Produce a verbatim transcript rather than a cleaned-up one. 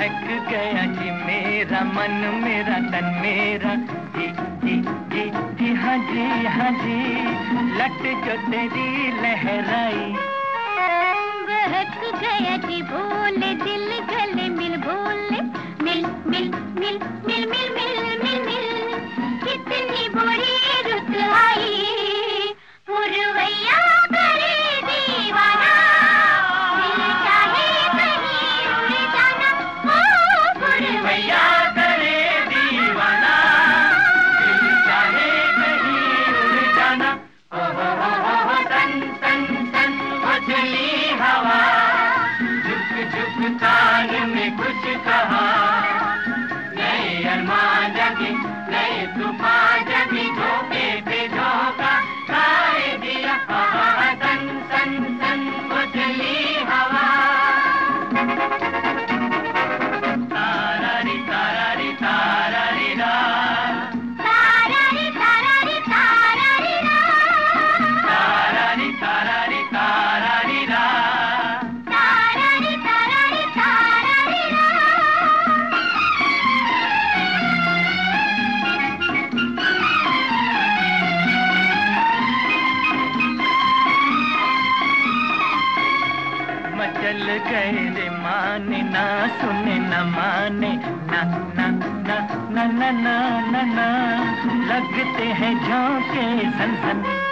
बहक गया जी मेरा मन, मेरा तन, मेरा जी जी जी जी हाँ जी हाँ जी। लट जो तेरी लहराई, बहक गया जी भोले दिल गले मिल, भोले मिल मिल मिल मिल मिल मिल मिल मिल। कितनी बुरी रुत आई, पुरवैया करे दीवाना, दिल चाहे कहीं उड़ जाना। ओ पुरवैया करे दीवाना, दिल चाहे कहीं उड़ जाना। ओ हो हो हो हो सन सन सन उछली हवा, झुक झुक तान में कुछ कहा। नए अरमान जगे, नए तूफान जगे, झोंके पे झोंका खाए दिया। हाँ सन सन सन उछली हवा। तारा री तारा री तारा री रा, तारा रे तारा रे तारा रे रा, तारा री तारा री तारा री रा। तारा रे तारा रे तारा रे रा। मचल गए रे माने, ना सुने न माने, ना ना ना ना ना ना ना ना। लगते हैं झोंके सन सन।